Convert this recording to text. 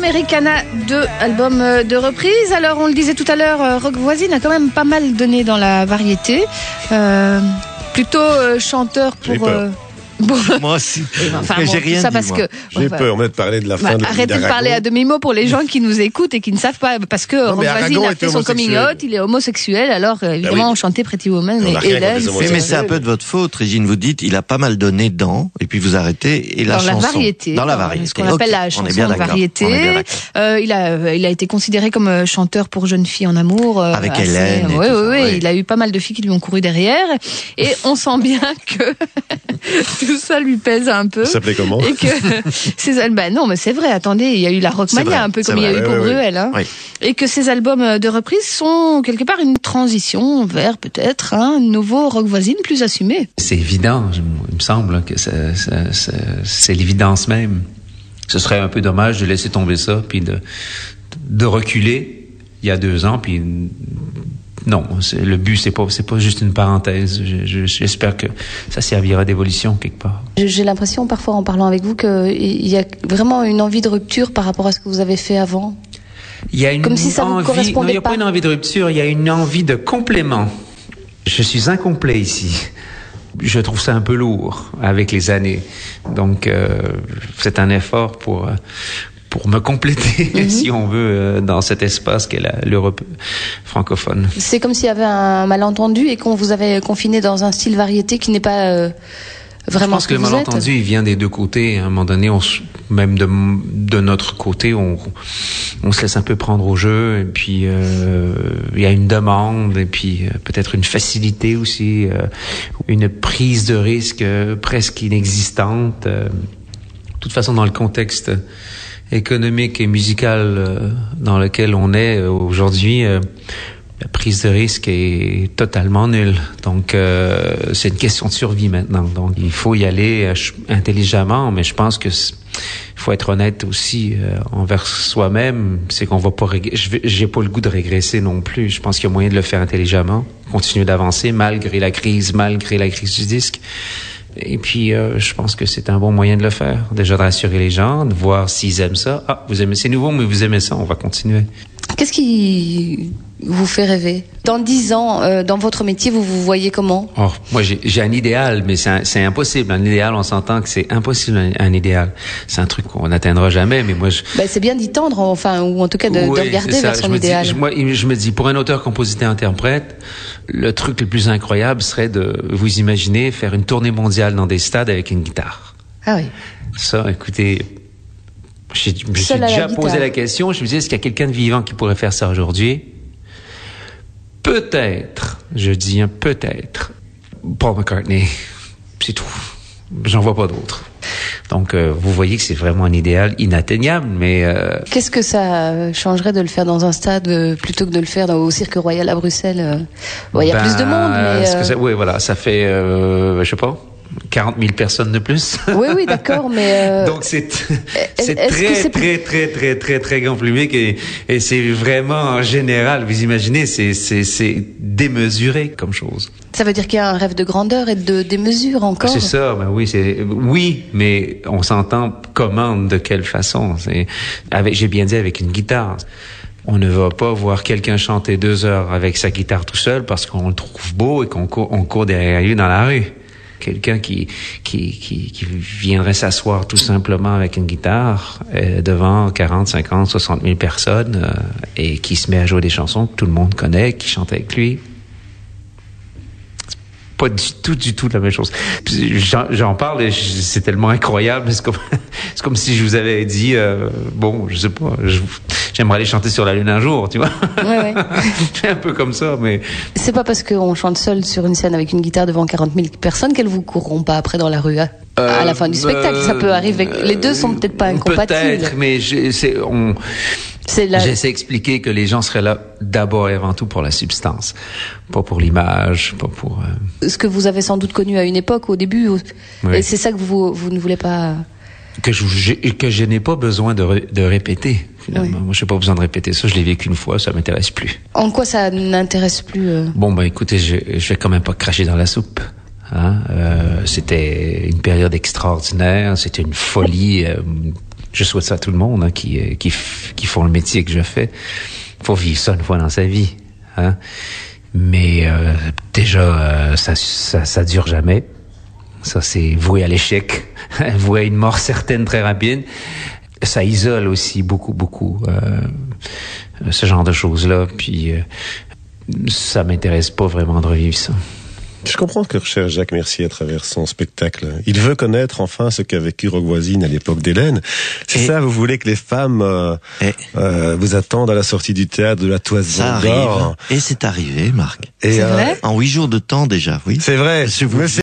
Americana 2, album de reprise. Alors, on le disait tout à l'heure, Rock Voisine a quand même pas mal donné dans la variété. Plutôt chanteur pour... Bon. Moi aussi. Enfin, j'ai rien ça dit, parce moi. que J'ai peur de parler de la fin de la vie arrêtez de parler à demi-mot pour les gens qui nous écoutent et qui ne savent pas. Parce que Rock Voisine a fait son coming out, il est homosexuel. Alors, évidemment, on chantait Pretty Woman et Hélène. Mais c'est un peu de votre faute, Régine. Vous dites, il a pas mal donné dedans, et puis vous arrêtez, et la chanson. Dans la variété. Ce qu'on appelle la chanson de variété. Il a été considéré comme chanteur pour jeunes filles en amour. Avec Hélène. Oui. Il a eu pas mal de filles qui lui ont couru derrière. Et on sent bien que tout ça lui pèse un peu. Ça s'appelait comment? Et que non, mais c'est vrai. Attendez, il y a eu la Rockmania, un peu comme il y a eu pour Bruel. Hein. Oui. Et que ces albums de reprise sont quelque part une transition vers peut-être un nouveau Rock Voisine plus assumé. C'est évident, il me semble que c'est l'évidence même. Ce serait un peu dommage de laisser tomber ça, puis de reculer il y a 2 ans, puis non, le but, c'est pas juste une parenthèse. J'espère que ça servira d'évolution quelque part. J'ai l'impression, parfois, en parlant avec vous, qu'il y a vraiment une envie de rupture par rapport à ce que vous avez fait avant. Il y a une Comme si ça vous correspondait pas. Non, il n'y a pas une envie de rupture, il y a une envie de complément. Je suis incomplet ici. Je trouve ça un peu lourd avec les années. Donc, c'est un effort pour me compléter, si on veut, dans cet espace qu'est l'Europe francophone. C'est comme s'il y avait un malentendu et qu'on vous avait confiné dans un style variété qui n'est pas vraiment ce que vous êtes. Je pense que le malentendu, il vient des deux côtés. À un moment donné, même de notre côté, on se laisse un peu prendre au jeu. Et puis, il y a une demande, et puis peut-être une facilité aussi, une prise de risque presque inexistante. De toute façon, dans le contexte économique et musical dans lequel on est aujourd'hui, la prise de risque est totalement nulle. Donc, c'est une question de survie maintenant. Donc, il faut y aller intelligemment, mais je pense que il faut être honnête aussi envers soi-même. C'est qu'on va pas j'ai pas le goût de régresser non plus. Je pense qu'il y a moyen de le faire intelligemment, continuer d'avancer malgré la crise du disque. Et puis, je pense que c'est un bon moyen de le faire. Déjà de rassurer les gens, de voir s'ils aiment ça. Ah, vous aimez, c'est nouveau, mais vous aimez ça, on va continuer. Qu'est-ce qui vous fait rêver? Dans 10 ans, dans votre métier, vous vous voyez comment? Oh, moi, j'ai un idéal, mais c'est impossible. Un idéal, on s'entend que c'est impossible, un idéal. C'est un truc qu'on n'atteindra jamais, mais moi, c'est bien d'y tendre, enfin, ou en tout cas de regarder vers son idéal. Je me dis, pour un auteur, compositeur, interprète, le truc le plus incroyable serait de vous imaginer faire une tournée mondiale dans des stades avec une guitare. Ah oui. Ça, écoutez, je me suis déjà posé la question. Je me disais, est-ce qu'il y a quelqu'un de vivant qui pourrait faire ça aujourd'hui? Peut-être, je dis peut-être, Paul McCartney. C'est tout. J'en vois pas d'autres. Donc, vous voyez que c'est vraiment un idéal inatteignable, mais... Qu'est-ce que ça changerait de le faire dans un stade plutôt que de le faire au Cirque Royal à Bruxelles? Il y a plus de monde, mais... Oui, voilà, ça fait, je sais pas, 40 000 personnes de plus. Oui, d'accord, mais... Donc, c'est très grand public et c'est vraiment en général, vous imaginez, c'est démesuré comme chose. Ça veut dire qu'il y a un rêve de grandeur et de démesure encore? C'est ça, oui, mais on s'entend comment, de quelle façon? J'ai bien dit avec une guitare. On ne va pas voir quelqu'un chanter 2 heures avec sa guitare tout seul parce qu'on le trouve beau et qu'on court derrière lui dans la rue. Quelqu'un qui viendrait s'asseoir tout simplement avec une guitare devant 40, 50, 60 000 personnes et qui se met à jouer des chansons que tout le monde connaît, qui chante avec lui. Pas du tout la même chose. J'en parle et c'est tellement incroyable. C'est comme si je vous avais dit, je sais pas, j'aimerais aller chanter sur la Lune un jour, tu vois. Ouais. C'est un peu comme ça, mais... C'est pas parce qu'on chante seul sur une scène avec une guitare devant 40 000 personnes qu'elles vous courront pas après dans la rue, hein, à la fin du spectacle. Ça peut arriver. Les deux sont peut-être pas incompatibles. Peut-être, mais j'essaie d'expliquer que les gens seraient là d'abord et avant tout pour la substance, pas pour l'image, pas pour... Ce que vous avez sans doute connu à une époque, au début, et c'est ça que vous ne voulez pas... Que je n'ai pas besoin de répéter, finalement. Oui. Moi, je n'ai pas besoin de répéter ça, je l'ai vécu une fois, ça m'intéresse plus. En quoi ça n'intéresse plus Bon, écoutez, je vais quand même pas cracher dans la soupe. Hein? C'était une période extraordinaire, c'était une folie Je souhaite ça à tout le monde hein, qui font le métier que je fais. Faut vivre ça une fois dans sa vie, hein. Mais déjà, ça dure jamais. Ça, c'est voué à l'échec, voué à une mort certaine très rapide. Ça isole aussi beaucoup ce genre de choses-là. Puis ça m'intéresse pas vraiment de revivre ça. Je comprends ce que recherche Jacques Mercier à travers son spectacle. Il veut connaître enfin ce qu'a vécu Roch Voisine à l'époque d'Hélène. C'est ça, vous voulez que les femmes vous attendent à la sortie du théâtre de la Toison d'Or. Et c'est arrivé, Marc. C'est vrai ? En 8 jours de temps déjà, oui. C'est vrai.